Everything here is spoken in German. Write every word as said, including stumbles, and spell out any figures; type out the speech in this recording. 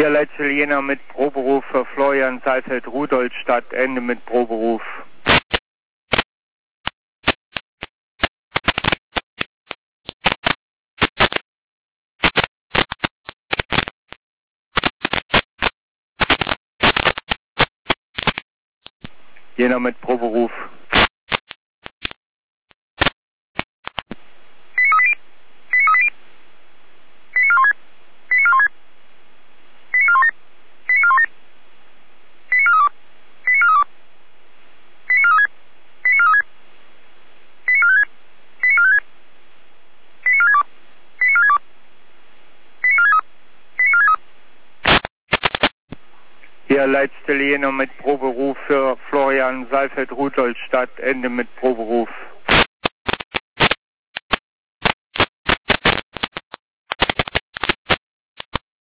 Hier letzte Jena mit Proberuf für Florian Seifeld Rudolstadt, Ende mit Proberuf. Jena mit Proberuf. Hier letzte Jena mit Proberuf für Florian Seifeld Rudolstadt, Ende mit Proberuf.